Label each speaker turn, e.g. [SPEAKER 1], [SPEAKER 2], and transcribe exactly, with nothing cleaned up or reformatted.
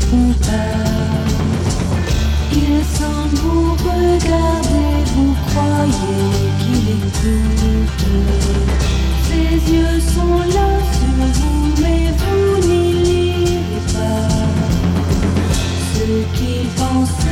[SPEAKER 1] répond pas. Il semble vous regarder, vous croyez qu'il écoute. Ses yeux sont là sur vous, mais vous n'y lirez pas ce qu'il pense.